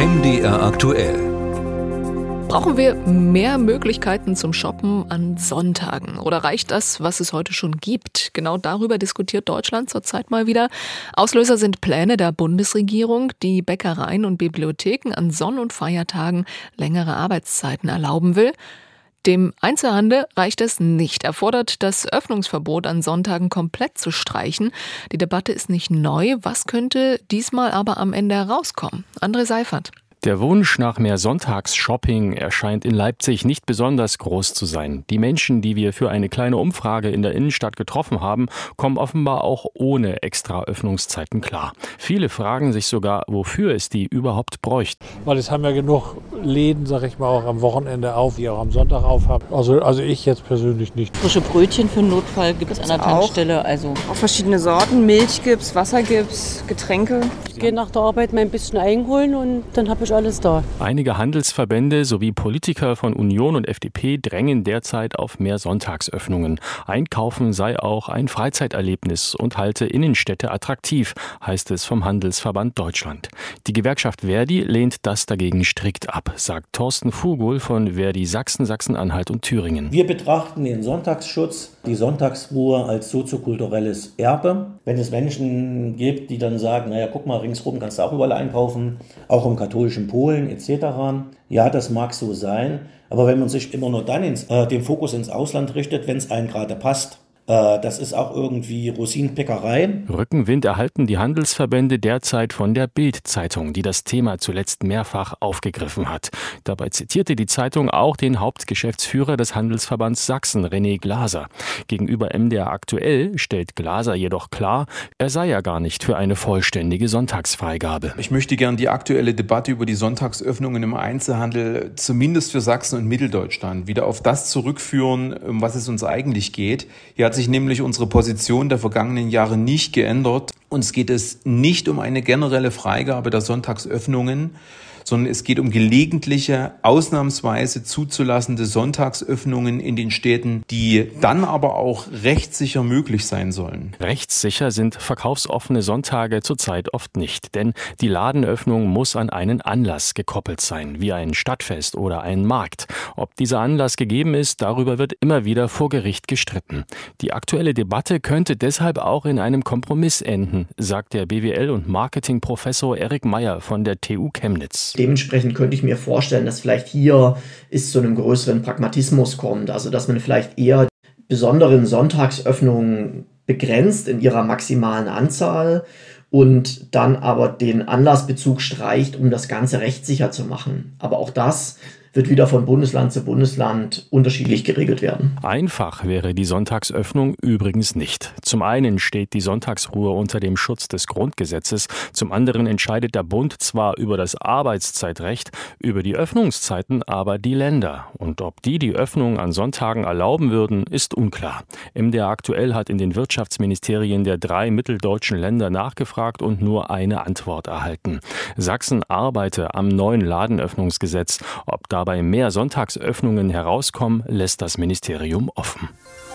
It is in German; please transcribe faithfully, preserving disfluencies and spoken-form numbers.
M D R aktuell. Brauchen wir mehr Möglichkeiten zum Shoppen an Sonntagen? Oder reicht das, was es heute schon gibt? Genau darüber diskutiert Deutschland zurzeit mal wieder. Auslöser sind Pläne der Bundesregierung, die Bäckereien und Bibliotheken an Sonn- und Feiertagen längere Arbeitszeiten erlauben will. Dem Einzelhandel reicht es nicht. Er fordert, das Öffnungsverbot an Sonntagen komplett zu streichen. Die Debatte ist nicht neu. Was könnte diesmal aber am Ende herauskommen? André Seifert. Der Wunsch nach mehr Sonntagsshopping erscheint in Leipzig nicht besonders groß zu sein. Die Menschen, die wir für eine kleine Umfrage in der Innenstadt getroffen haben, kommen offenbar auch ohne extra Öffnungszeiten klar. Viele fragen sich sogar, wofür es die überhaupt bräuchte. Weil es haben ja genug Läden, sag ich mal, auch am Wochenende auf, die auch am Sonntag auf haben. Also, also ich jetzt persönlich nicht. Frische Brötchen für den Notfall gibt es an der Tankstelle. Also auch verschiedene Sorten, Milch gibt's, Wasser gibt's, Getränke. Ich gehe nach der Arbeit mal ein bisschen einholen und dann habe ich alles da. Einige Handelsverbände sowie Politiker von Union und F D P drängen derzeit auf mehr Sonntagsöffnungen. Einkaufen sei auch ein Freizeiterlebnis und halte Innenstädte attraktiv, heißt es vom Handelsverband Deutschland. Die Gewerkschaft Verdi lehnt das dagegen strikt ab, sagt Thorsten Fugul von Verdi Sachsen, Sachsen-Anhalt und Thüringen. Wir betrachten den Sonntagsschutz, die Sonntagsruhe als soziokulturelles Erbe. Wenn es Menschen gibt, die dann sagen, naja, guck mal, ringsrum kannst du auch überall einkaufen, auch im katholischen Polen et cetera. Ja, das mag so sein, aber wenn man sich immer nur dann ins, äh, den Fokus ins Ausland richtet, wenn es einem gerade passt, äh, das ist auch irgendwie Rosinenpickerei. Rückenwind erhalten die Handelsverbände derzeit von der Bild-Zeitung, die das Thema zuletzt mehrfach aufgegriffen hat. Dabei zitierte die Zeitung auch den Hauptgeschäftsführer des Handelsverbands Sachsen, René Glaser. Gegenüber M D R aktuell stellt Glaser jedoch klar, er sei ja gar nicht für eine vollständige Sonntagsfreigabe. Ich möchte gern die aktuelle Debatte über die Sonntagsöffnungen im Einzelhandel zumindest für Sachsen und Mitteldeutschland wieder auf das zurückführen, um was es uns eigentlich geht. Hier hat sich nämlich unsere Position der vergangenen Jahre nicht geändert. Uns geht es nicht um eine generelle Freigabe der Sonntagsöffnungen, sondern es geht um gelegentliche, ausnahmsweise zuzulassende Sonntagsöffnungen in den Städten, die dann aber auch rechtssicher möglich sein sollen. Rechtssicher sind verkaufsoffene Sonntage zurzeit oft nicht, denn die Ladenöffnung muss an einen Anlass gekoppelt sein, wie ein Stadtfest oder ein Markt. Ob dieser Anlass gegeben ist, darüber wird immer wieder vor Gericht gestritten. Die aktuelle Debatte könnte deshalb auch in einem Kompromiss enden, sagt der B W L- und Marketingprofessor Erik Meyer von der T U Chemnitz. Dementsprechend könnte ich mir vorstellen, dass vielleicht hier es zu einem größeren Pragmatismus kommt. Also dass man vielleicht eher besonderen Sonntagsöffnungen begrenzt in ihrer maximalen Anzahl und dann aber den Anlassbezug streicht, um das Ganze rechtssicher zu machen. Aber auch das wird wieder von Bundesland zu Bundesland unterschiedlich geregelt werden. Einfach wäre die Sonntagsöffnung übrigens nicht. Zum einen steht die Sonntagsruhe unter dem Schutz des Grundgesetzes, zum anderen entscheidet der Bund zwar über das Arbeitszeitrecht, über die Öffnungszeiten aber die Länder. Und ob die die Öffnung an Sonntagen erlauben würden, ist unklar. M D R aktuell hat in den Wirtschaftsministerien der drei mitteldeutschen Länder nachgefragt und nur eine Antwort erhalten. Sachsen arbeite am neuen Ladenöffnungsgesetz. Ob dabei mehr Sonntagsöffnungen herauskommen, lässt das Ministerium offen.